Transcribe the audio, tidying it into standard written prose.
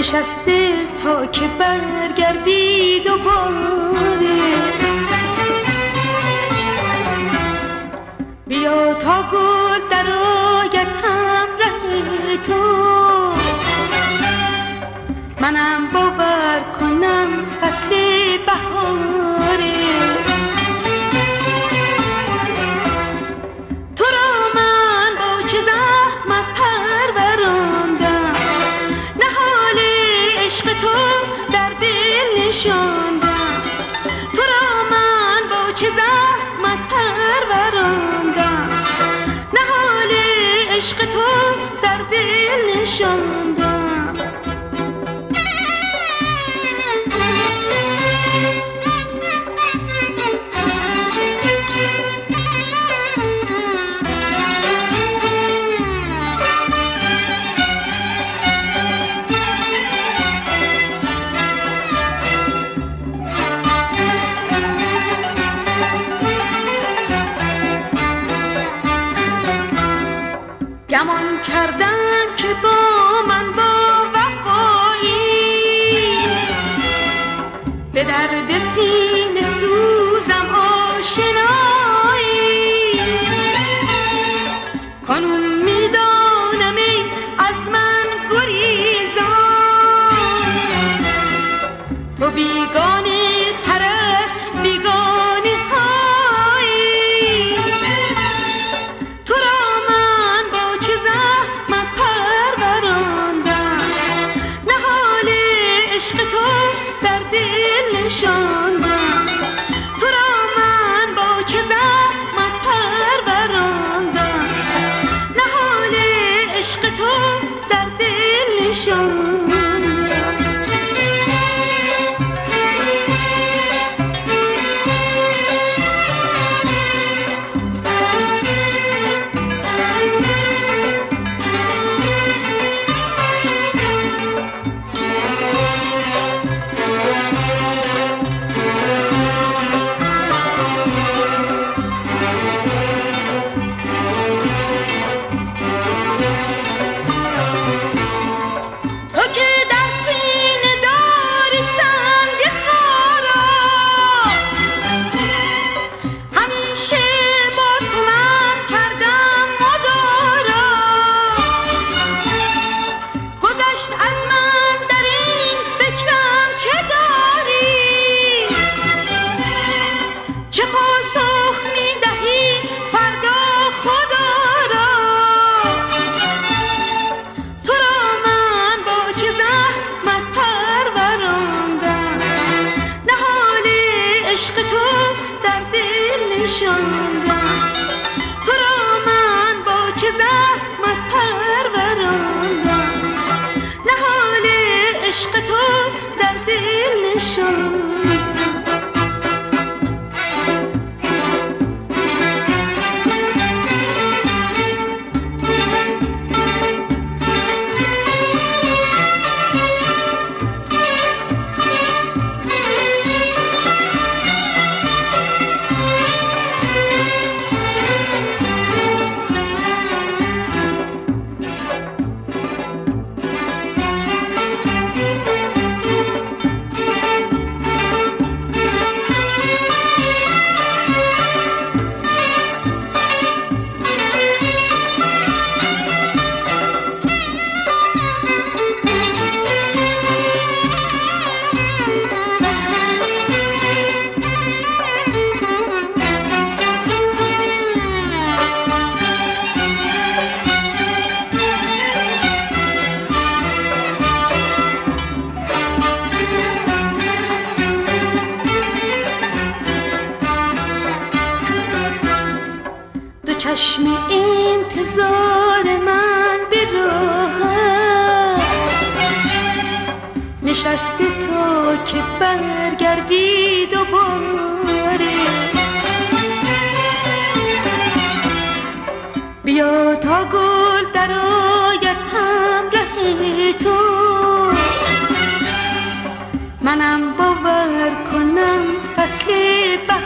نشسته تا که برگردی دوباره. بیا تا گل در آید همراه تو، منم باور کنم فصل بهاره. تو را من با چه زحمت پروراندم، نهال عشق تو در دل نشاندم. تو را من با چه زحمت پروراندم، نهال عشق تو در دل نشاندم. گمان کردم که با من با وفایی، به درد سینه سوزم آشنایی. کنون میدانم ای از من گریزان، تو بیگانه تر از بیگانه هایی. تو را من با چه زحمت پروراندم، نهال عشق تو در دل نشاندم. تو را من با چه زحمت پروراندم، نهال عشق تو در دل نشاندم. تو را من با چه زحمت پروراندم، نهال عشق تو در دل نشاندم. چشم انتظار من به راه نشسته تا که برگردی دوباره. بیا تا گل در آید همراه تو، منم باور کنم فصل بهار.